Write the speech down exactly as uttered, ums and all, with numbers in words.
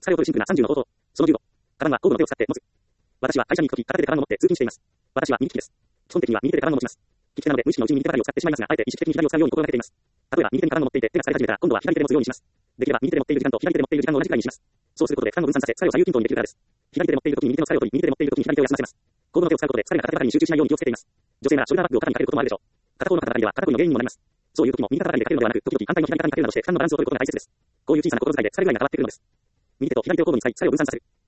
疲れを取るシンプルなさんじゅうの方法。そのじゅうご。カバンは後部の手を使って持つ。私は会社に行くとき、片手でカバンを持って通勤しています。私は右利きです。基本的には右手でカバンを持ちます。利き手なので無意識のうちに右手ばかりを使ってしまいますが、あえて意識的に左を使うように心がけています。例えば右手にカバンを持っていて手が疲れ始めたら、今度は左手で持つようにします。できれば右手で持っている時間と左手で持っている時間を同じくらいにします。そうすることで負担を分散させ、疲れを左右均等にできるからです。左手で持っている時に右手の疲れを取り、右手で持っている時に左手を休ませます。後部の手を使うことで疲れが片手ばかりに集中しないように気をつけています。女性ならショルダーバッグを肩にかけることもあるでしょう。片方の肩ばかりでは肩こりの原因にもなります。そういう時も右肩ばかりでかけるのではなく、時々反対の左肩にかけるなどして負担のバランスを取ることが大切です。こういう小さな心遣いで疲れ具合が変わってくるのです。右手と左手を交互に使い、疲れを分散させる。